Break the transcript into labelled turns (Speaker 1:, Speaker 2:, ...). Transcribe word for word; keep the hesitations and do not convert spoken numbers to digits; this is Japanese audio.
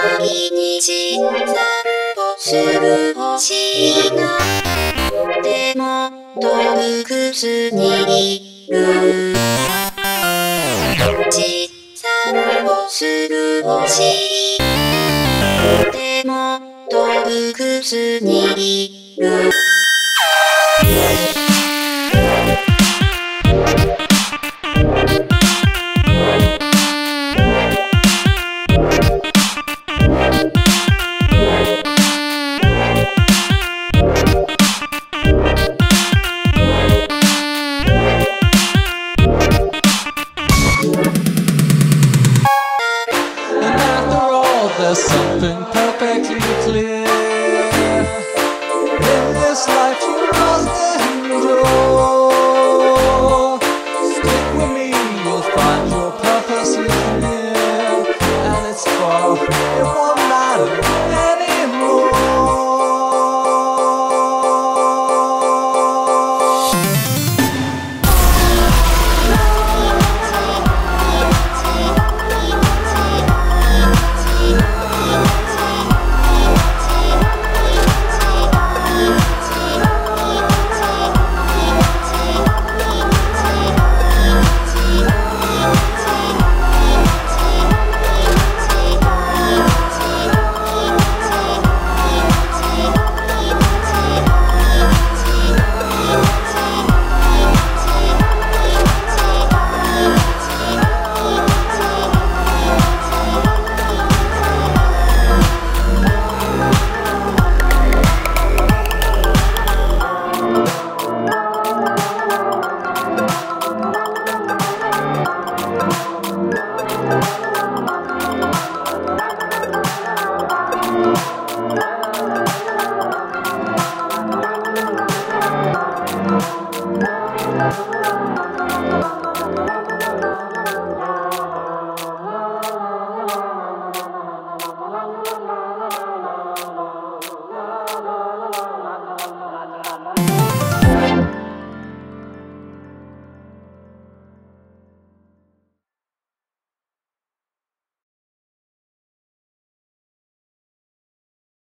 Speaker 1: 毎日散歩する星がでも洞窟にいる。散歩する星でも洞窟にいる。
Speaker 2: There's something perfectly clear. In this life you must endure. Stick with me, you'll find your purpose is near. And it's far, it won't matter anymore.